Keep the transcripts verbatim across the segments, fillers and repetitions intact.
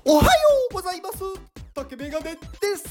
おはようございます。竹メガネです。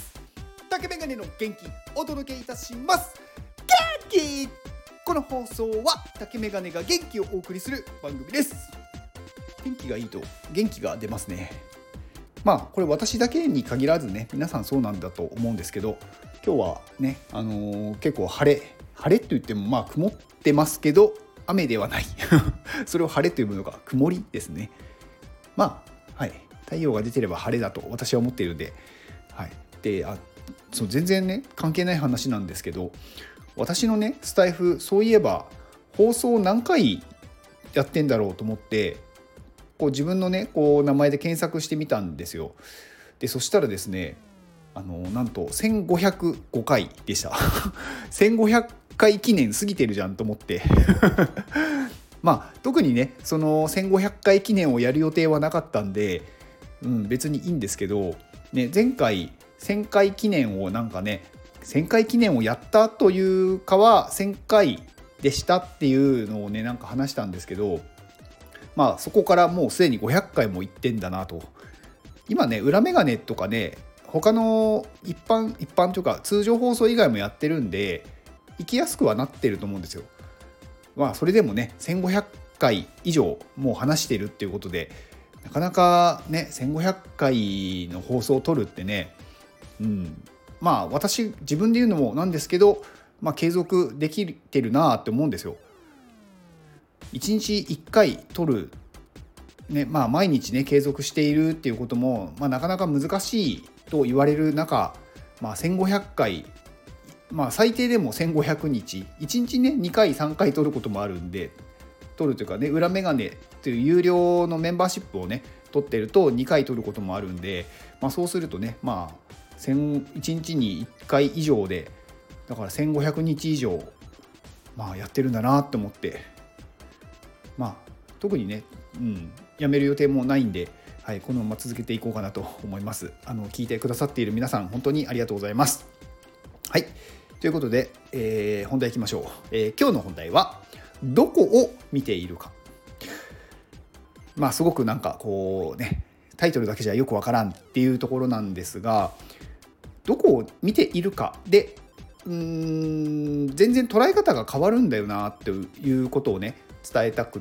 竹メガネの元気お届けいたします。元気。この放送は竹メガネが元気をお送りする番組です。天気がいいと元気が出ますね。まあこれ私だけに限らずね、皆さんそうなんだと思うんですけど、今日はね、あのー、結構晴れ晴れと言ってもまあ曇ってますけど雨ではないそれを晴れというのが曇りですね。まあはい、太陽が出てれば晴れだと私は思っているので、はい、であそう全然ね関係ない話なんですけど、私のねスタイフ、そういえば放送何回やってんだろうと思ってこう自分のねこう名前で検索してみたんですよ。でそしたらですね、あのなんとせんごひゃくごかいでしたせんごひゃっかい記念過ぎてるじゃんと思ってまあ特にねそのせんごひゃっかい記念をやる予定はなかったんで、うん、別にいいんですけど、ね、前回せんかい記念をなんかねせんかい記念をやったというかはせんかいでしたっていうのをねなんか話したんですけど、まあそこからもうすでにごひゃっかいも行ってんだなと。今ね裏メガネとかね他の一般一般というか通常放送以外もやってるんで行きやすくはなってると思うんですよ。まあそれでもねせんごひゃっかい以上もう話してるっていうことで、なかなかねせんごひゃっかいの放送を撮るってね、うん、まあ私自分で言うのもなんですけど、まあ、継続できてるなって思うんですよ。いちにちいっかい撮る、ねまあ、毎日ね継続しているっていうことも、まあ、なかなか難しいと言われる中、まあ、せんごひゃっかい、まあ、最低でもせんごひゃくにちいちにちねにかいさんかい撮ることもあるんで、撮るというかね裏メガネという有料のメンバーシップをね取ってるとにかい取ることもあるんで、まあ、そうするとねまあいちにちにいっかい以上でだからせんごひゃくにち以上、まあ、やってるんだなって思って、まあ特にね、うん、やめる予定もないんで、はい、このまま続けていこうかなと思います。あの聞いてくださっている皆さん本当にありがとうございます。はい、ということで、えー、本題いきましょう。えー、今日の本題はどこを見ているか。まあすごくなんかこうねタイトルだけじゃよくわからんっていうところなんですが、どこを見ているかでうーん全然捉え方が変わるんだよなっていうことをね伝えたくって、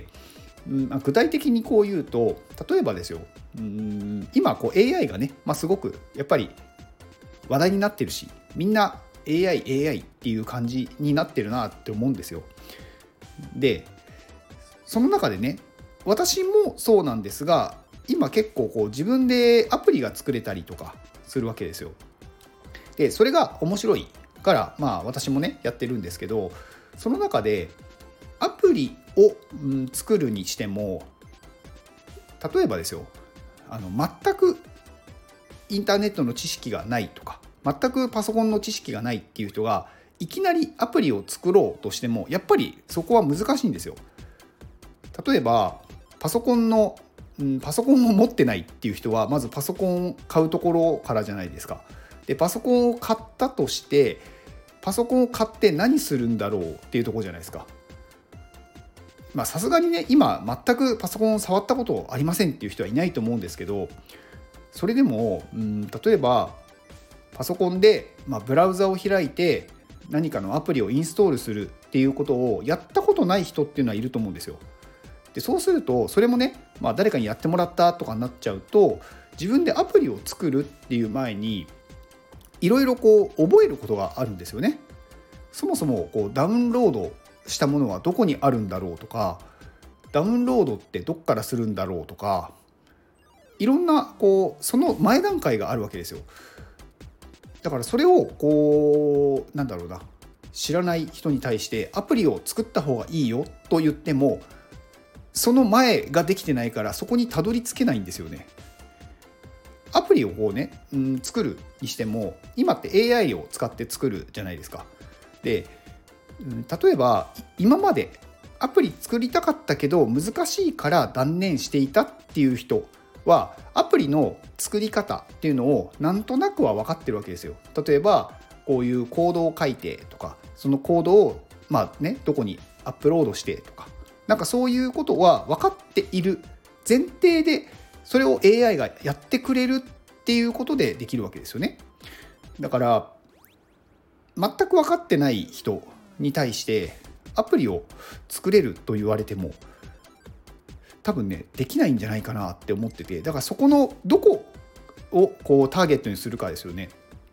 うん、具体的にこう言うと、例えばですよ、うん今こう エーアイ がね、まあ、すごくやっぱり話題になってるし、みんな エーアイ、エーアイ っていう感じになってるなって思うんですよ。でその中でね私もそうなんですが、今結構こう自分でアプリが作れたりとかするわけですよ。でそれが面白いからまあ私もねやってるんですけど、その中でアプリを、うん、作るにしても、例えばですよ、あの全くインターネットの知識がないとか全くパソコンの知識がないっていう人がいきなりアプリを作ろうとしてもやっぱりそこは難しいんですよ。例えばパソコンの、うん、パソコンを持ってないっていう人はまずパソコンを買うところからじゃないですか。でパソコンを買ったとしてパソコンを買って何するんだろうっていうところじゃないですか。まあさすがにね今全くパソコンを触ったことありませんっていう人はいないと思うんですけど、それでも、うん、例えばパソコンで、まあ、ブラウザを開いて何かのアプリをインストールするっていうことをやったことない人っていうのはいると思うんですよ。でそうするとそれもね、まあ、誰かにやってもらったとかになっちゃうと、自分でアプリを作るっていう前にいろいろこう覚えることがあるんですよね。そもそもこうダウンロードしたものはどこにあるんだろうとか、ダウンロードってどっからするんだろうとか、いろんなこうその前段階があるわけですよ。だからそれをこうなんだろうな、知らない人に対してアプリを作った方がいいよと言っても、その前ができてないからそこにたどり着けないんですよね。アプリをこうね、うん、作るにしても今って エーアイ を使って作るじゃないですか。で、うん、例えば今までアプリ作りたかったけど難しいから断念していたっていう人はアプリの作り方っていうのをなんとなくは分かってるわけですよ。例えばこういうコードを書いてとか、そのコードをまあねどこにアップロードしてとか、なんかそういうことは分かっている前提でそれを エーアイ がやってくれるっていうことでできるわけですよね。だから全く分かってない人に対してアプリを作れると言われても多分ねできないんじゃないかなって思ってて、だからそこのどこをこうターゲットにするかですよね。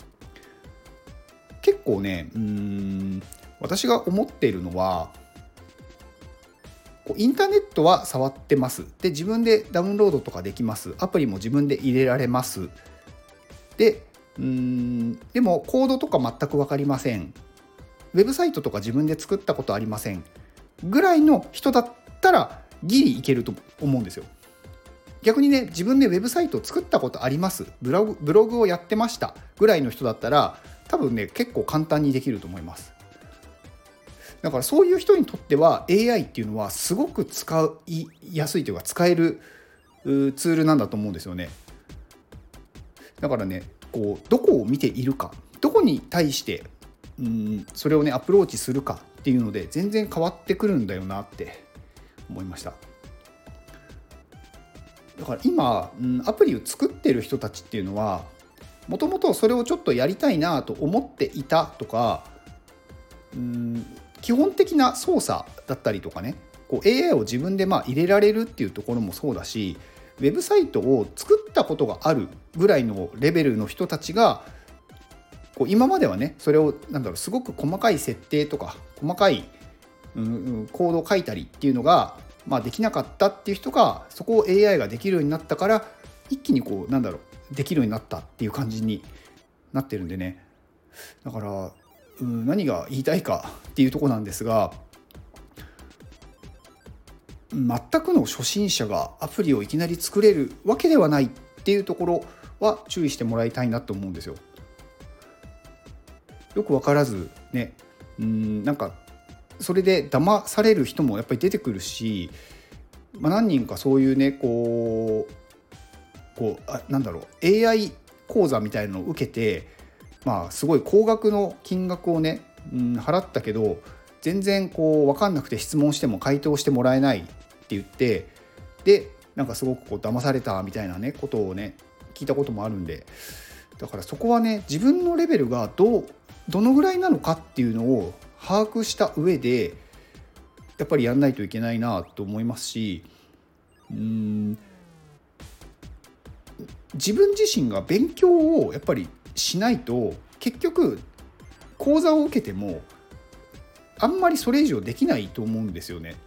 結構ねうーん私が思っているのは、こうインターネットは触ってます。で自分でダウンロードとかできます。アプリも自分で入れられます。でうーんでもコードとか全く分かりません。ウェブサイトとか自分で作ったことありませんぐらいの人だったらギリいけると思うんですよ。逆にね自分でウェブサイトを作ったことあります、ブログ、ブログをやってましたぐらいの人だったら多分ね結構簡単にできると思います。だからそういう人にとっては エーアイ っていうのはすごく使いやすいというか使えるツールなんだと思うんですよね。だからねこうどこを見ているか、どこに対してうんそれをねアプローチするかっていうので全然変わってくるんだよなって思いました。だから今、うん、アプリを作ってる人たちっていうのはもともとそれをちょっとやりたいなと思っていたとか、うん基本的な操作だったりとかね、こう エーアイ を自分でまあ入れられるっていうところもそうだし、ウェブサイトを作ったことがあるぐらいのレベルの人たちがこう今まではねそれをなんだろうすごく細かい設定とか細かい、うん、コードを書いたりっていうのが、まあ、できなかったっていう人がそこを エーアイ ができるようになったから一気にこうなんだろうできるようになったっていう感じになってるんでね。だからうん、何が言いたいかっていうところなんですが、全くの初心者がアプリをいきなり作れるわけではないっていうところは注意してもらいたいなと思うんですよ。よく分からずね、うんなんかそれで騙される人もやっぱり出てくるし、まあ、何人かそういうねこうこうあなんだろう エーアイ 講座みたいなのを受けて、まあ、すごい高額の金額をね、うん、払ったけど全然こう分かんなくて質問しても回答してもらえないって言って、でなんかすごくこう騙されたみたいなねことをね聞いたこともあるんで、だからそこはね自分のレベルがどうどのぐらいなのかっていうのを把握した上でやっぱりやんないといけないなと思いますし、うーん自分自身が勉強をやっぱりしないと結局講座を受けてもあんまりそれ以上できないと思うんですよね。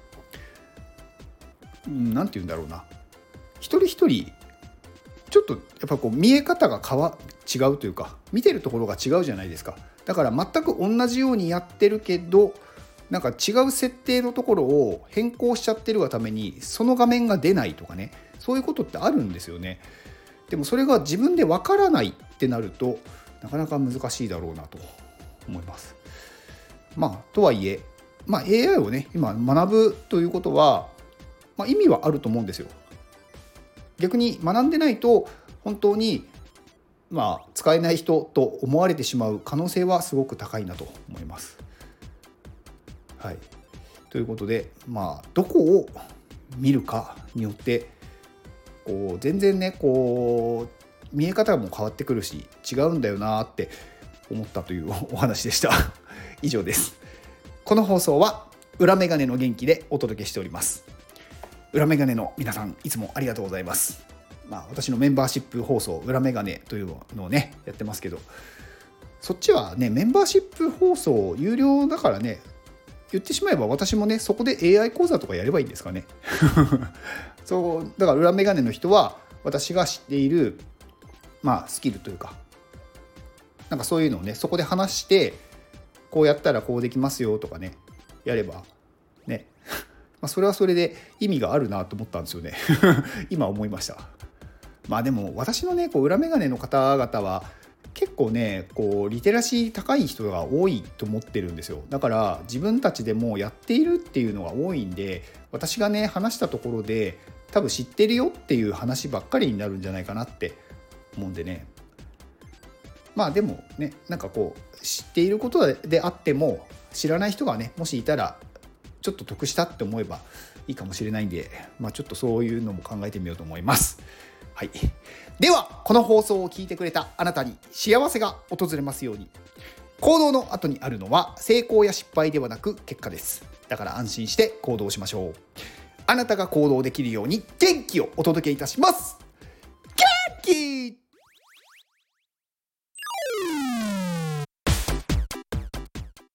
うん、なんて言うんだろうな、一人一人ちょっとやっぱこう見え方が変わ違うというか見てるところが違うじゃないですか。だから全く同じようにやってるけどなんか違う設定のところを変更しちゃってるがためにその画面が出ないとかね、そういうことってあるんですよね。でもそれが自分でわからないってなるとなかなか難しいだろうなと思います。まあとはいえ、まあ、エーアイ をね今学ぶということは、まあ、意味はあると思うんですよ。逆に学んでないと本当にまあ使えない人と思われてしまう可能性はすごく高いなと思います。はい、ということで、まあ、どこを見るかによってこう全然ねこう見え方も変わってくるし違うんだよなって思ったというお話でした。以上です。この放送は裏メガネの元気でお届けしております。裏メガネの皆さんいつもありがとうございます。まあ、私のメンバーシップ放送裏メガネというのをねやってますけど、そっちはねメンバーシップ放送有料だからね、言ってしまえば私もねそこで エーアイ 講座とかやればいいんですかね。そうだから裏メガネの人は私が知っているまあスキルというかなんかそういうのをねそこで話してこうやったらこうできますよとかねやればねまあそれはそれで意味があるなと思ったんですよね。今思いました。まあでも私のねこう裏メガネの方々は結構ねこうリテラシー高い人が多いと思ってるんですよ。だから自分たちでもやっているっていうのが多いんで、私がね話したところで多分知ってるよっていう話ばっかりになるんじゃないかなって思うんでね。まあでもねなんかこう知っていることであっても知らない人がねもしいたらちょっと得したって思えばいいかもしれないんで、まあ、ちょっとそういうのも考えてみようと思います。はい、ではこの放送を聞いてくれたあなたに幸せが訪れますように。行動の後にあるのは成功や失敗ではなく結果です。だから安心して行動しましょう。あなたが行動できるように元気をお届けいたします。